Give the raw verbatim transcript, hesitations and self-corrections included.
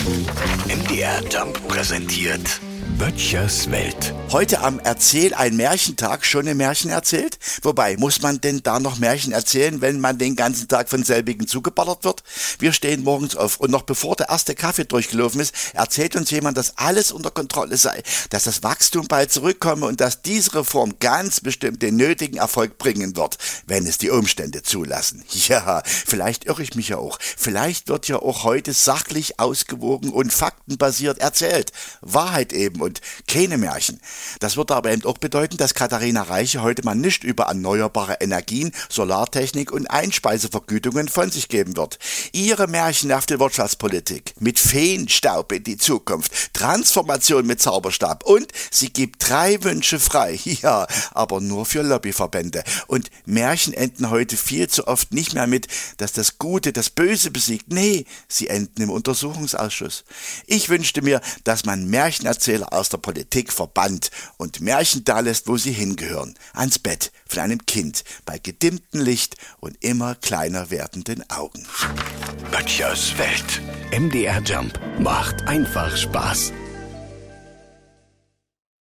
M D R Jump präsentiert Böttchers Welt. Heute am Erzähl ein Märchentag schon ein Märchen erzählt? Wobei, muss man denn da noch Märchen erzählen, wenn man den ganzen Tag von selbigen zugeballert wird? Wir stehen morgens auf und noch bevor der erste Kaffee durchgelaufen ist, erzählt uns jemand, dass alles unter Kontrolle sei, dass das Wachstum bald zurückkomme und dass diese Reform ganz bestimmt den nötigen Erfolg bringen wird, wenn es die Umstände zulassen. Ja, vielleicht irre ich mich ja auch. Vielleicht wird ja auch heute sachlich ausgewogen und faktenbasiert erzählt. Wahrheit eben und keine Märchen. Das würde aber eben auch bedeuten, dass Katharina Reiche heute mal nicht über erneuerbare Energien, Solartechnik und Einspeisevergütungen von sich geben wird. Ihre märchenhafte Wirtschaftspolitik mit Feenstaub in die Zukunft, Transformation mit Zauberstab und sie gibt drei Wünsche frei. Ja, aber nur für Lobbyverbände. Und Märchen enden heute viel zu oft nicht mehr mit, dass das Gute das Böse besiegt. Nee, sie enden im Untersuchungsausschuss. Ich wünschte mir, dass man Märchenerzähler aus der Politik verbannt und Märchen da lässt, wo sie hingehören. Ans Bett von einem Kind, bei gedimmtem Licht und immer kleiner werdenden Augen. Böttchers Welt. M D R Jump macht einfach Spaß.